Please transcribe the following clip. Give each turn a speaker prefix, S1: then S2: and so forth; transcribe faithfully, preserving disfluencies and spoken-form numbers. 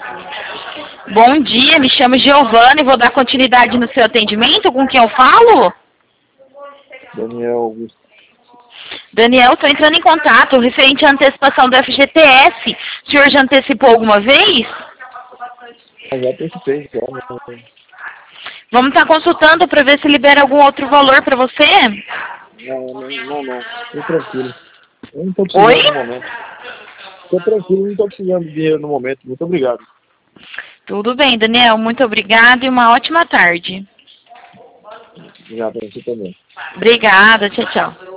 S1: Bom dia, me chamo Giovana e vou dar continuidade no seu atendimento. Com quem eu falo?
S2: Daniel Augusto.
S1: Daniel, estou entrando em contato referente à antecipação do F G T S. O senhor já antecipou alguma vez?
S2: Ah, já participei, já. Não,
S1: Vamos estar consultando para ver se libera algum outro valor para você?
S2: não, não, não. não. Fique tranquilo. Eu não estou precisando
S1: Oi?
S2: no momento. Fique tranquilo, não estou precisando de dinheiro no momento. Muito obrigado.
S1: Tudo bem, Daniel. Muito obrigada e uma ótima tarde.
S2: Obrigado a você também.
S1: Obrigada. Tchau, tchau.